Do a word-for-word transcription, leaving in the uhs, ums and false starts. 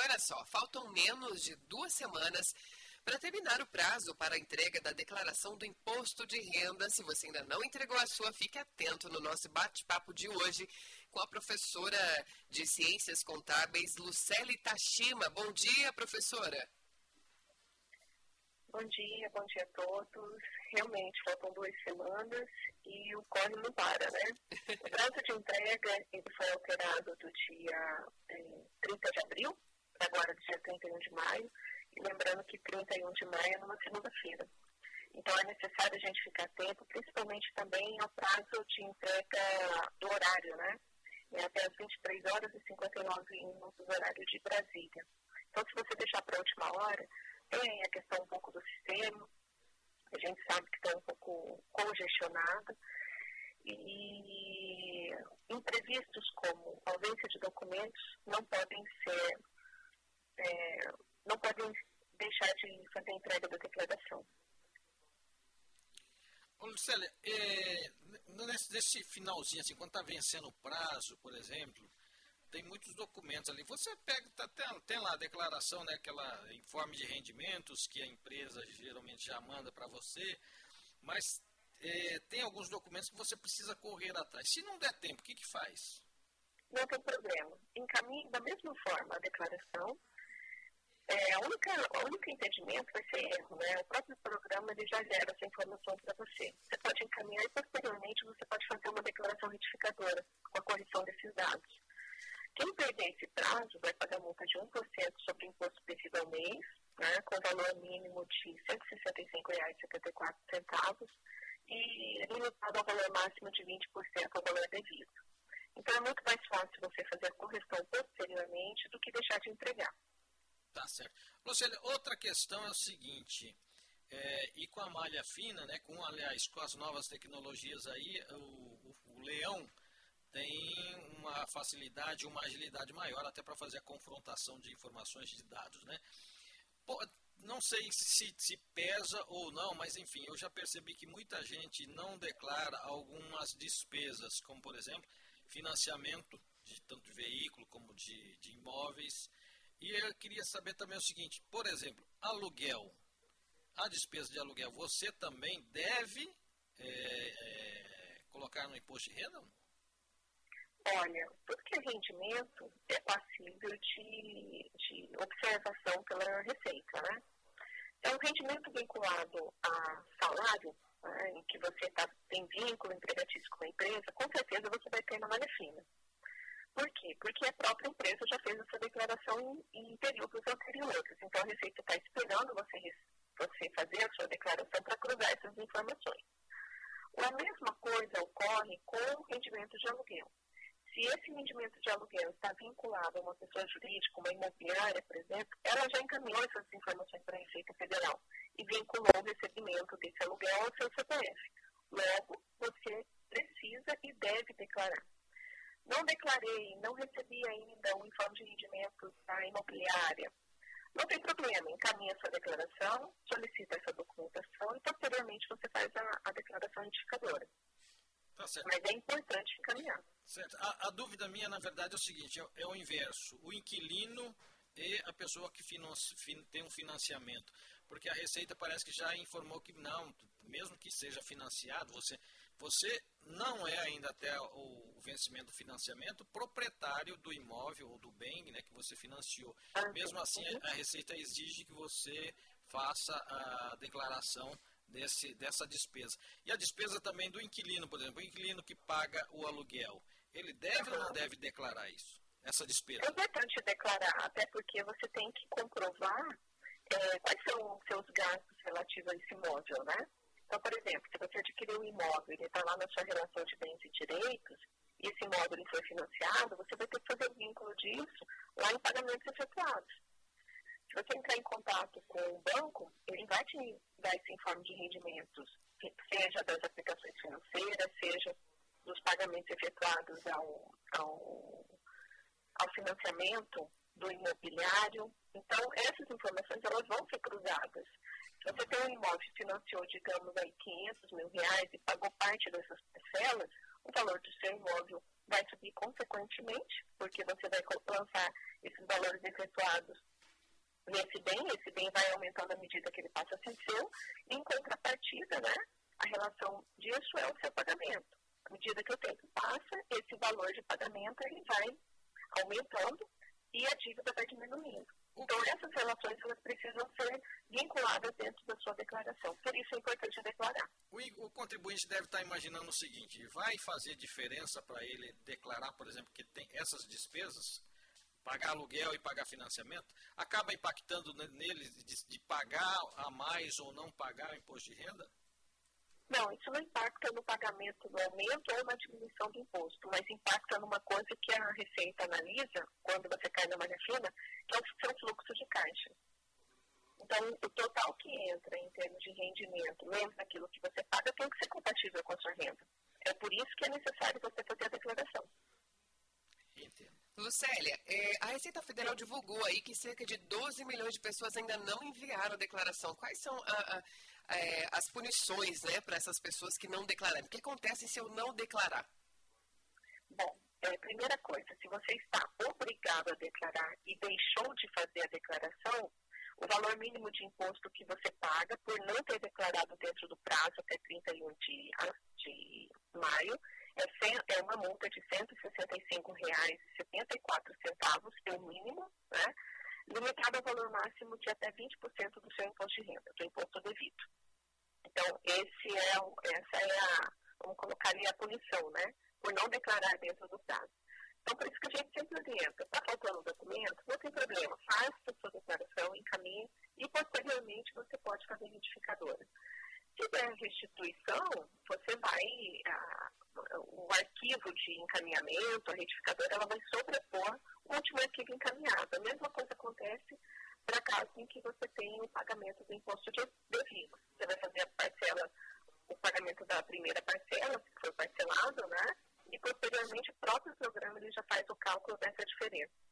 olha só, faltam menos de duas semanas para terminar o prazo para a entrega da declaração do imposto de renda. Se você ainda não entregou a sua, fique atento no nosso bate-papo de hoje com a professora de Ciências Contábeis, Lucely Tachima. Bom dia, professora. Bom dia, bom dia a todos. Realmente, faltam duas semanas e o corre não para, né? O prazo de entrega ele foi alterado do dia eh, trinta de abril para agora, dia trinta e um de maio. E lembrando que trinta e um de maio é numa segunda-feira. Então, é necessário a gente ficar atento, principalmente também ao prazo de entrega do horário, né? É até as vinte e três horas e cinquenta e nove minutos, horário de Brasília. Então, se você deixar para a última hora, tem a questão um pouco do sistema, a gente sabe que está um pouco congestionado, e imprevistos como ausência de documentos não podem ser, é, não podem deixar de fazer a entrega da declaração. Ô, Lucely, é, nesse, nesse finalzinho, assim, quando está vencendo o prazo, por exemplo, tem muitos documentos ali. Você pega, tá, tem, tem lá a declaração, né, aquela informe de rendimentos que a empresa geralmente já manda para você, mas é, tem alguns documentos que você precisa correr atrás. Se não der tempo, o que que faz? Não tem problema. Encaminhe da mesma forma a declaração. É, a única, o único impedimento vai ser erro, né? O próprio programa ele já gera essa informação para você. Você pode encaminhar e posteriormente você pode fazer uma declaração retificadora com a correção desses dados. Quem perder esse prazo vai pagar multa de um por cento sobre o imposto devido ao mês, né, com valor mínimo de cento e sessenta e cinco reais e setenta e quatro centavos e limitado ao valor máximo de vinte por cento ao valor devido. Então, é muito mais fácil você fazer a correção posteriormente do que deixar de entregar. Tá certo. Lucely, outra questão é o seguinte, é, e com a malha fina, né, com, aliás, com as novas tecnologias aí, o, o, o leão tem uma facilidade, uma agilidade maior até para fazer a confrontação de informações de dados, né? Pô, não sei se, se pesa ou não, mas enfim, eu já percebi que muita gente não declara algumas despesas, como por exemplo, financiamento de tanto de veículo como de, de imóveis. E eu queria saber também o seguinte, por exemplo, aluguel, a despesa de aluguel, você também deve é, é, colocar no imposto de renda? Olha, tudo que é rendimento é passível de, de observação pela Receita, né? É um rendimento vinculado a salário, né, em que você tá, tem vínculo empregatício com a empresa, com certeza você vai ter na malha fina. Por quê? Porque a própria empresa já fez essa declaração em, em períodos anteriores. Então, a Receita está esperando você, você fazer a sua declaração para cruzar essas informações. A mesma coisa ocorre com o rendimento de aluguel. Se esse rendimento de aluguel está vinculado a uma pessoa jurídica, uma imobiliária, por exemplo, ela já encaminhou essas informações para a Receita Federal e vinculou o recebimento desse aluguel ao seu C P F. Logo, você precisa e deve declarar. Não declarei, não recebi ainda o informe de rendimentos da imobiliária. Não tem problema, encaminha a sua declaração, solicita essa documentação e posteriormente você faz a, a declaração retificadora. Tá certo. Mas é importante encaminhar. Certo. A, a dúvida minha, na verdade, é o seguinte, é, é o inverso. O inquilino e a pessoa que financi, fin, tem um financiamento. Porque a Receita parece que já informou que não, mesmo que seja financiado, você, você não é ainda até o, o vencimento do financiamento proprietário do imóvel ou do bem, né, que você financiou. Ah, mesmo assim, a, a Receita exige que você faça a declaração Desse, dessa despesa. E a despesa também do inquilino, por exemplo, o inquilino que paga o aluguel, ele deve uhum. ou não deve declarar isso, essa despesa? É importante declarar, até porque você tem que comprovar é, quais são os seus gastos relativos a esse imóvel, né? Então, por exemplo, se você adquiriu um imóvel e ele está lá na sua relação de bens e direitos, e esse imóvel ele foi financiado, você vai ter que fazer o vínculo disso lá em pagamentos efetuados. Se você entrar em contato com o banco, ele vai te dar esse informe de rendimentos, seja das aplicações financeiras, seja dos pagamentos efetuados ao, ao, ao financiamento do imobiliário. Então, essas informações elas vão ser cruzadas. Se você tem um imóvel que financiou, digamos, aí quinhentos mil reais e pagou parte dessas parcelas, o valor do seu imóvel vai subir consequentemente, porque você vai lançar esses valores efetuados nesse bem, esse bem vai aumentando à medida que ele passa a ser seu, e em contrapartida, né, a relação disso é o seu pagamento. À medida que o tempo passa, esse valor de pagamento ele vai aumentando e a dívida vai diminuindo. Então, essas relações elas precisam ser vinculadas dentro da sua declaração. Por isso é importante declarar. O, o contribuinte deve estar imaginando o seguinte: vai fazer diferença para ele declarar, por exemplo, que tem essas despesas, pagar aluguel e pagar financiamento, acaba impactando nele de, de pagar a mais ou não pagar o imposto de renda? Não, isso não impacta no pagamento, no aumento ou na diminuição do imposto, mas impacta numa coisa que a Receita analisa, quando você cai na malha fina, que é o seu fluxo de caixa. Então, o total que entra em termos de rendimento, menos aquilo que você paga, tem que ser compatível com a sua renda. É por isso que é necessário você fazer a declaração. Entendo. Lucélia, é, a Receita Federal divulgou aí que cerca de doze milhões de pessoas ainda não enviaram a declaração. Quais são a, a, a, as punições, né, para essas pessoas que não declararam? O que acontece se eu não declarar? Bom, é, primeira coisa, se você está obrigado a declarar e deixou de fazer a declaração, o valor mínimo de imposto que você paga por não ter declarado dentro do prazo até trinta e um de, de maio é, cem, é uma multa de cento e sessenta e cinco reais e setenta e quatro centavos, é o mínimo, né, limitado ao valor máximo de até vinte por cento do seu imposto de renda, do imposto devido. Então, esse é, essa é a, vamos colocar ali a punição, né, por não declarar dentro do prazo. Então, por isso que a gente sempre orienta, está faltando um documento, não tem problema, faça a sua declaração, encaminhe e, posteriormente, você pode fazer retificadora. Se der restituição, você vai, a, o arquivo de encaminhamento, a retificadora, ela vai sobrepor o último arquivo encaminhado. A mesma coisa acontece para caso em que você tenha o pagamento do imposto de devido. Você vai fazer a parcela, o pagamento da primeira parcela, que foi parcelado, né? E, posteriormente, o próprio programa ele já faz o cálculo dessa diferença.